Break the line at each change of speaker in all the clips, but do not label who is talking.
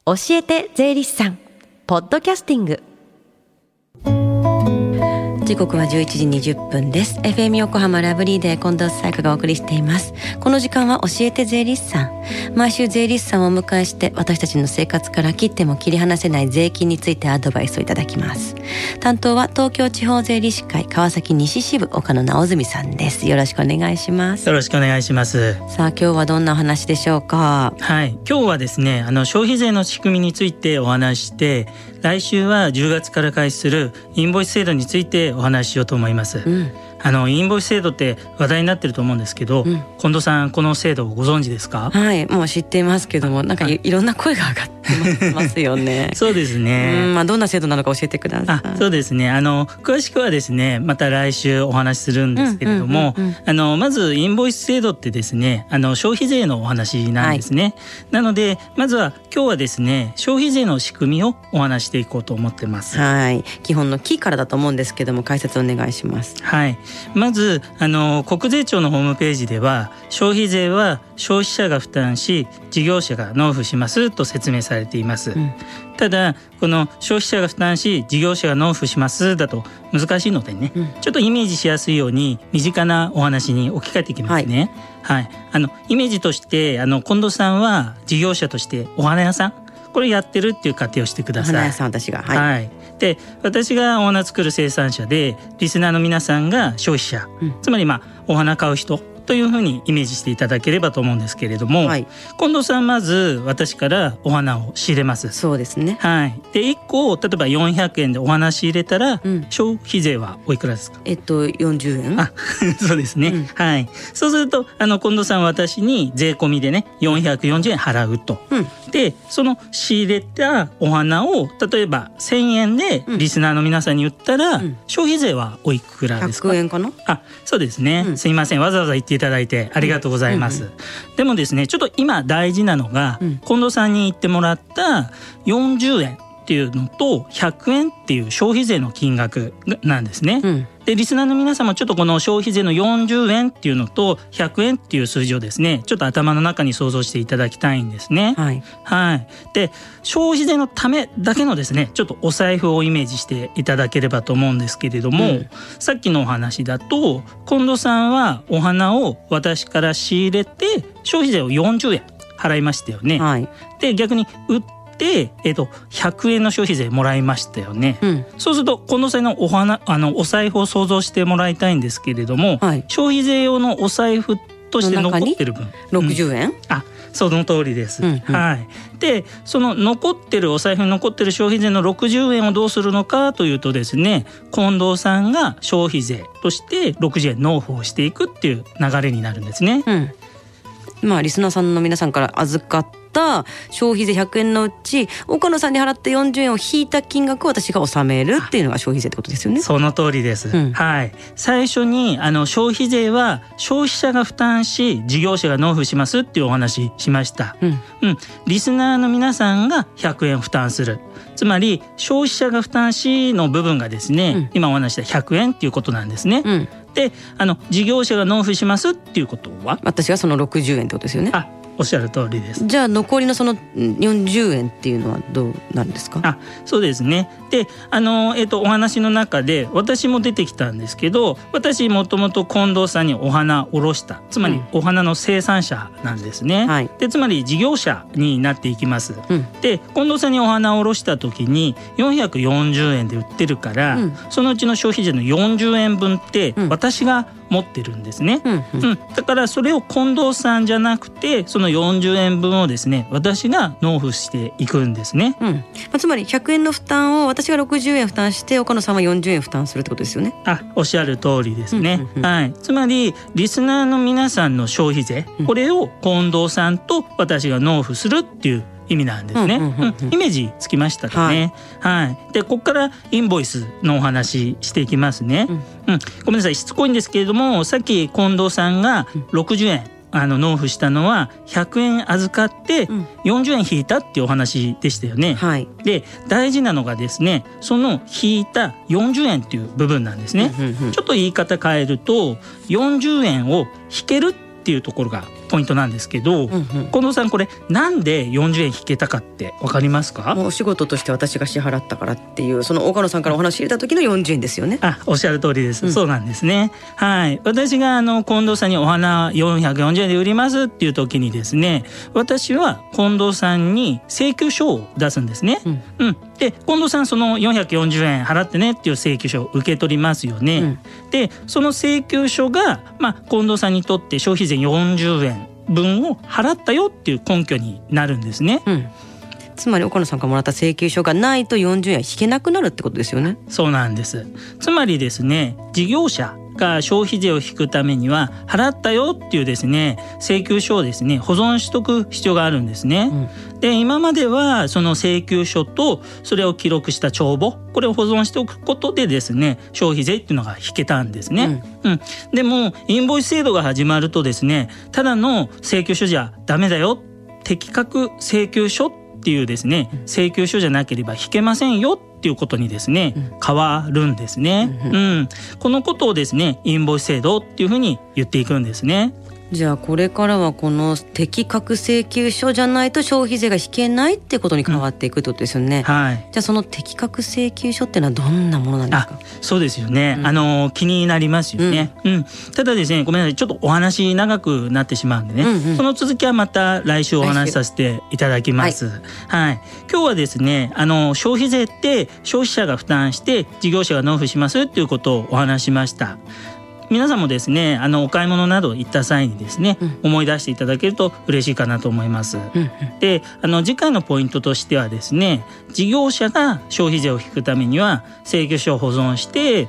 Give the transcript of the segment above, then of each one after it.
教えて税理士さんポッドキャスティング。時刻は11時20分です。 FM 横浜ラブリーで近藤紗友香がお送りしています。この時間は教えて税理士さん。毎週税理士さんをお迎えして私たちの生活から切っても切り離せない税金についてアドバイスをいただきます。担当は東京地方税理士会川崎西支部岡野直純さんです。よろしくお願いします。
よろしくお願いします。
さあ今日はどんなお話でしょうか。
はい、今日はですね消費税の仕組みについてお話しして、来週は10月から開始するインボイス制度についてお話ししようと思います。インボイス制度って話題になってると思うんですけど、近藤さんこの制度をご存知ですか？
はい、もう知っていますけども、なんかいろんな声が上がってますよね。
そうですね。
どんな制度なのか教えてください。
そうですね。詳しくはですねまた来週お話しするんですけれども、まずインボイス制度ってですね消費税のお話なんですね。なのでまずは今日はですね消費税の仕組みをお話していこうと思ってます。
はい、基本のキーからだと思うんですけども解説お願いします。
はい、まず国税庁のホームページでは消費税は消費者が負担し事業者が納付しますと説明されています。ただこの消費者が負担し事業者が納付しますだと難しいのでね、ちょっとイメージしやすいように身近なお話に置き換えていきますね。はい、イメージとして近藤さんは事業者としてお花屋さんこれやってるっていう仮定をしてください。
お花屋さん私が、
で私がお花作る生産者でリスナーの皆さんが消費者、つまりお花買う人というふうにイメージしていただければと思うんですけれども、近藤さんまず私からお花を仕入れます。
そうですね。
で1個例えば400円でお花仕入れたら、消費税はおいくらですか
？40円。
そうですね。そうすると近藤さんは私に税込みでね440円払うと。でその仕入れたお花を例えば1000円でリスナーの皆さんに言ったら、消費税はおいくらですか？
100円かな。
そうですね、すいませんわざわざ言っていただいてありがとうございます。でもですねちょっと今大事なのが、近藤さんに言ってもらった40円っていうのと100円っていう消費税の金額なんですね。でリスナーの皆さんもちょっとこの消費税の40円っていうのと100円っていう数字をですねちょっと頭の中に想像していただきたいんですね。で消費税のためだけのですねちょっとお財布をイメージしていただければと思うんですけれども、さっきのお話だと近藤さんはお花を私から仕入れて消費税を40円払いましたよね。で逆に売って100円の消費税もらいましたよね。そうすると近藤さんのお財布を想像してもらいたいんですけれども、消費税用のお財布として残ってる分
60円、
その通りです。でその残ってるお財布に残ってる消費税の60円をどうするのかというとですね近藤さんが消費税として60円納付をしていくっていう流れになるんですね。
リスナーさんの皆さんから預かった消費税100円のうち岡野さんに払った40円を引いた金額を私が納めるっていうのが消費税ってことですよね。
その通りです。最初に消費税は消費者が負担し事業者が納付しますっていうお話しました。リスナーの皆さんが100円負担する、つまり消費者が負担しの部分がですね、今お話した100円っていうことなんですね。で事業者が納付しますっていうことは
私がその60円ってことですよね。
おっしゃる通りです。
じゃあ残りのその40円っていうのはどうなんですか？
そうですね。でお話の中で私も出てきたんですけど、私もともと近藤さんにお花を卸した、つまりお花の生産者なんですね。でつまり事業者になっていきます。で近藤さんにお花を卸した時に440円で売ってるから、そのうちの消費税の40円分って私が持ってるんですね。だからそれを近藤さんじゃなくてその40円分をですね私が納付していくんですね。
つまり100円の負担を私が60円負担して岡野さんは40円負担するってことですよね。
おっしゃる通りですね。つまりリスナーの皆さんの消費税、これを近藤さんと私が納付するっていう意味なんですね。イメージつきましたかね。でここからインボイスのお話していきますね。ごめんなさいしつこいんですけれども、さっき近藤さんが60円納付したのは100円預かって40円引いたっていうお話でしたよね。で大事なのがですねその引いた40円っていう部分なんですね。ちょっと言い方変えると40円を引けるっていうところがポイントなんですけど、近藤さんこれなんで40円引けたかって分かりますか？
もうお仕事として私が支払ったからっていう、その岡野さんからお話入れた時の40円ですよね。
おっしゃる通りです、そうなんですね。はい、私が近藤さんにお花440円で売りますっていう時にですね、私は近藤さんに請求書を出すんですね。で近藤さんその440円払ってねっていう請求書を受け取りますよね。でその請求書が、近藤さんにとって消費税40円分を払ったよっていう根拠になるんですね。
つまり岡野さんからもらった請求書がないと40円引けなくなるってことですよね。
そうなんです。つまりですね、事業者が消費税を引くためには払ったよっていうですね請求書をですね保存しとく必要があるんですね。で今まではその請求書とそれを記録した帳簿、これを保存しておくことでですね消費税っていうのが引けたんですね。でもインボイス制度が始まるとですね、ただの請求書じゃダメだよ、適格請求書っていうですね請求書じゃなければ引けませんよっていうことにですね、変わるんですね。このことをですねインボイス制度っていうふうに言っていくんですね。
じゃあこれからはこの適格請求書じゃないと消費税が引けないってことに変わっていくってことですよね。じゃあその適格請求書ってのはどんなものなんですか？
そうですよね、気になりますよね。ただですね、ごめんなさい、ちょっとお話長くなってしまうんでね、その続きはまた来週お話しさせていただきます。今日はですね消費税って消費者が負担して事業者が納付しますっていうことをお話しました。皆さんもですねお買い物など行った際にですね、思い出していただけると嬉しいかなと思います。で次回のポイントとしてはですね、事業者が消費税を引くためには請求書を保存して、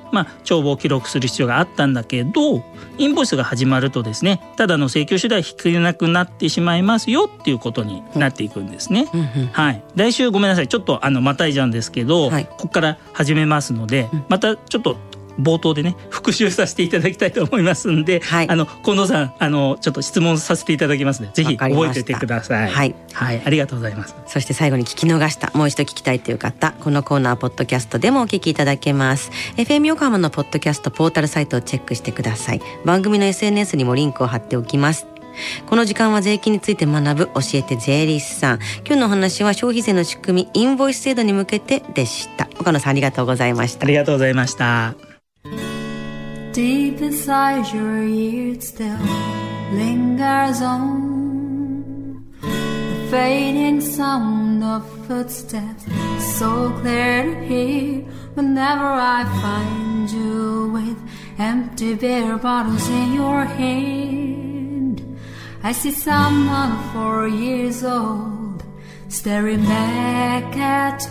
帳簿を記録する必要があったんだけど、インボイスが始まるとですねただの請求書では引けなくなってしまいますよっていうことになっていくんですね。来週ごめんなさい、ちょっとまたいじゃうんですけど、ここから始めますので、またちょっと冒頭でね復習させていただきたいと思いますんで、近藤さんちょっと質問させていただきますので、ぜひ覚えておいてください。ありがとうございます。
そして最後に聞き逃した、もう一度聞きたいという方、このコーナーポッドキャストでもお聞きいただけます。 FM 横浜のポッドキャストポータルサイトをチェックしてください。番組の SNS にもリンクを貼っておきます。この時間は税金について学ぶ教えて税理士さん。今日のお話は消費税の仕組みインボイス制度に向けてでした。岡野さんありがとうございました。
ありがとうございました。
Deep inside your ear it still lingers on the fading sound of footsteps, so clear to hear whenever I find you with empty beer bottles in your hand. I see someone 4 years old staring back at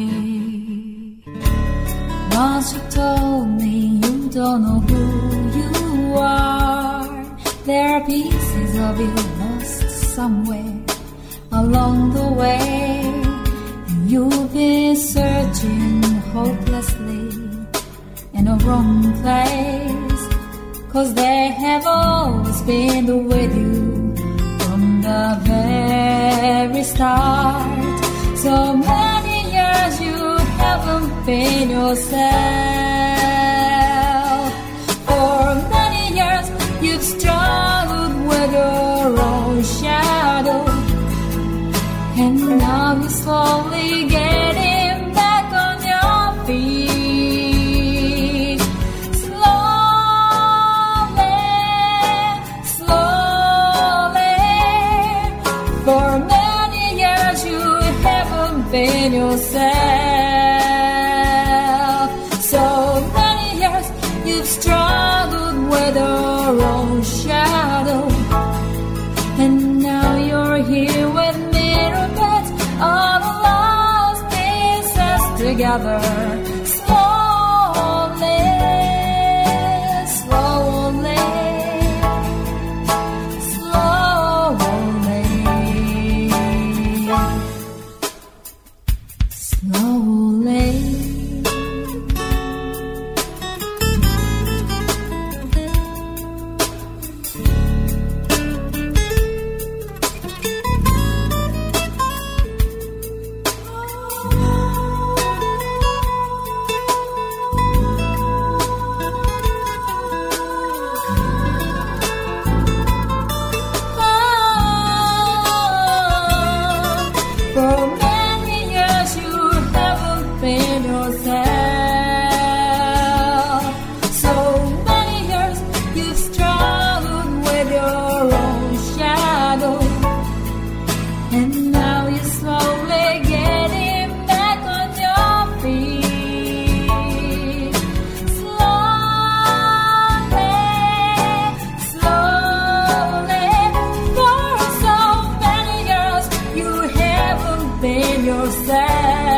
me.Once you told me you don't know who you are. There are pieces of you lost somewhere along the way, and you've been searching hopelessly in a wrong place, 'cause they have always been with you from the very start. So many years you haven't been yourself. For many years you've struggled with your own shadow, and now you're slowly getting back on your feet. Slowly, slowly. For many years you haven't been yourself.So many years you've struggled with your own shadow, and now you're here with mirror beds, all the lost pieces together. Slowly, slowly, slowly.Slowly yourself.